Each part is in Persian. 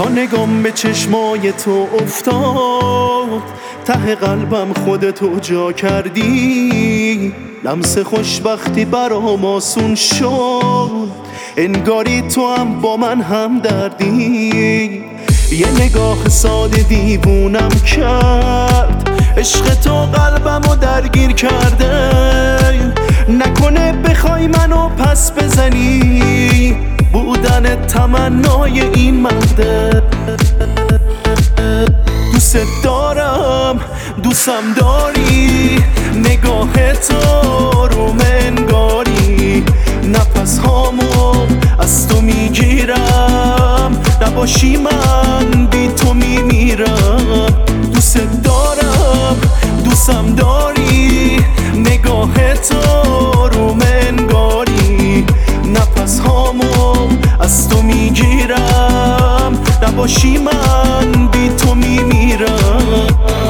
تا نگام به چشمای تو افتاد، ته قلبم خودتو جا کردی. لمس خوشبختی برام آسون شد، انگاری تو هم با من هم دردی. یه نگاه ساده دیوونم کرد، عشق تو قلبمو درگیر کرده. نکنه بخوای منو پس بزنی، بودن تمنای این مرده. دوست دارم، دوستم داری، نگاه تو رو منگاری. نفس هامو از تو میگیرم، نباشی من بی تو میمیرم. دوست دارم، دوستم داری، نگاه تو رو منگاری. نفس هامو از تو میگیرم، نباشی من بی تو میمیرم.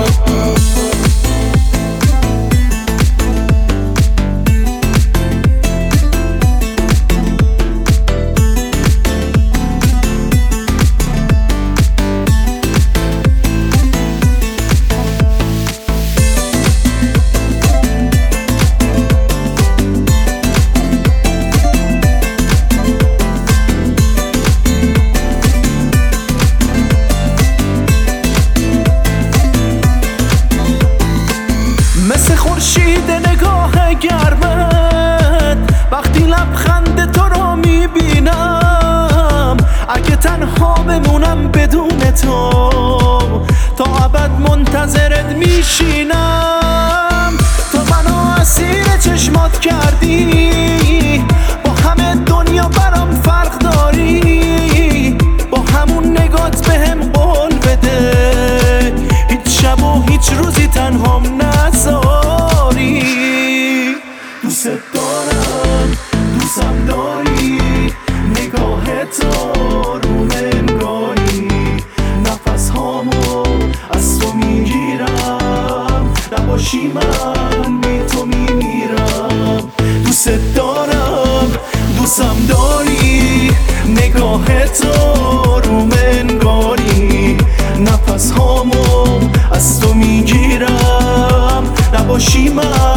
مثل خورشید نگاه گرمت وقتی لبخند تو رو میبینم. اگه تنها بمونم بدون تو، تا ابد منتظرت میشینم. تو منو اسیر چشمات کردی، با همه دنیا برام فرق داری. با همون نگات بهم قول بده، هیچ شب و هیچ روزی تنهام نذاری. دوست دارم، دوستم داری، نگاه تو رو منگاری. نفس هامو از تو میگیرم، نباشی من بی تو میمیرم. دوست دارم، دوستم داری، نگاه تو رو منگاری. نفس هامو از تو میگیرم، نباشی من